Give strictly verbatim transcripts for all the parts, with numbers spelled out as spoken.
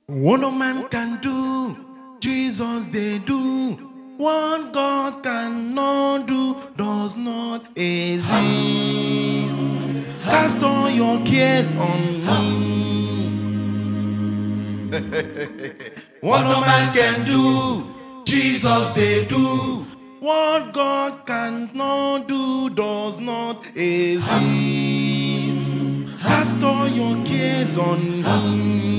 What no man can do, Jesus they do. What God cannot do does not exist. Cast all your cares on Him. What no man can do, Jesus they do. What God cannot do does not exist. Cast all your cares on Him.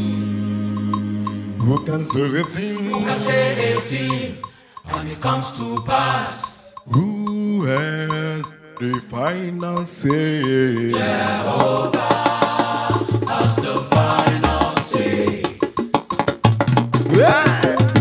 Who can say a thing? Who can say a thing, and it comes to pass? Who has the final say? Jehovah has the final say. Yeah.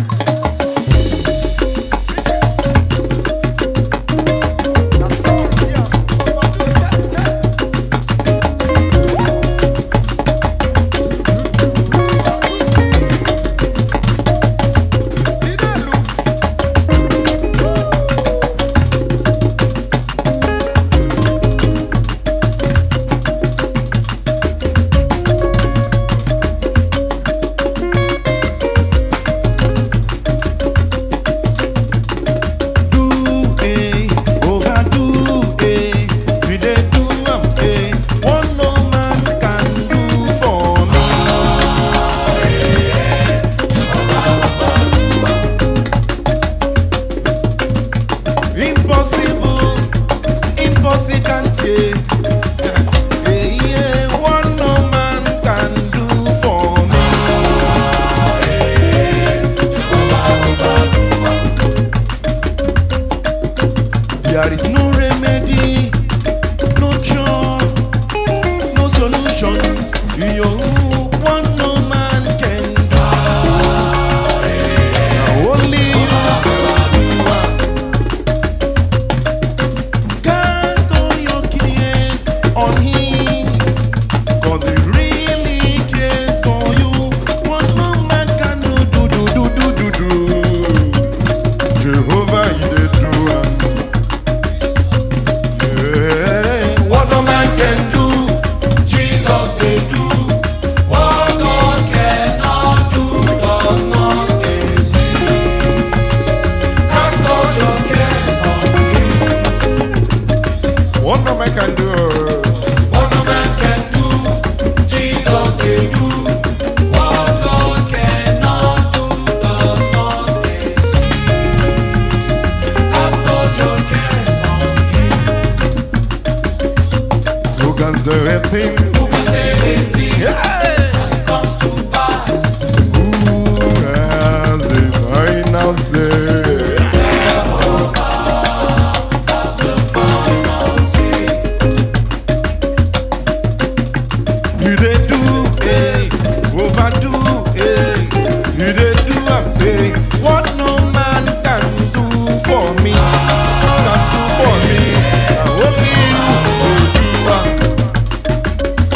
There is no remedy, no cure, no solution. You what no man can do. Now only you can do. Cast all your cares on Him, 'cause He really cares for you. What no man can do, do, do, do, do, do, do. Jehovah, He dey do am. What no man can do, What no man can do, Jesus they do. What God cannot do does not exist. Cast all your cares on Him. who can say a thing? Who can say anything, Yeah. and it comes to pass? Who has the final say? You dey do, eh, overdo, eh. You dey do am, eh. What no man can do for me, can do for me. Now only you dey do am.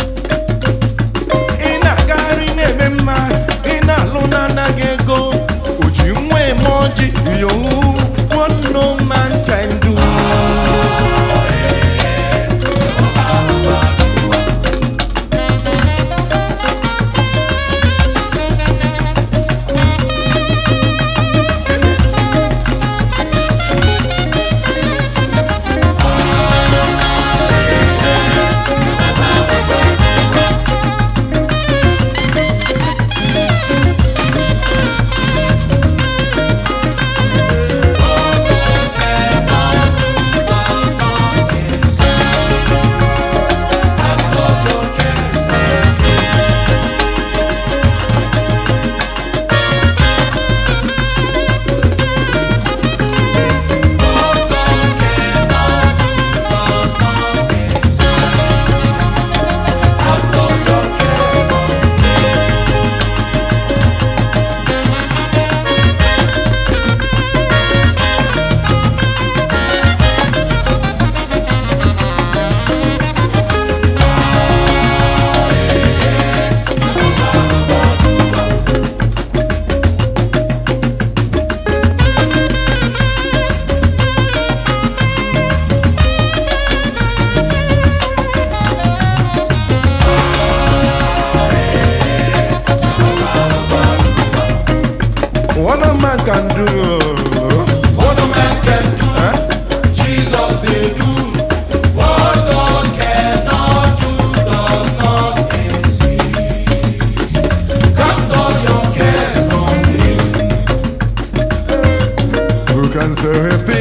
man can do. What no man can do, Jesus they do. What God cannot do does not exist. Cast all your cares on Him. Who can say anything?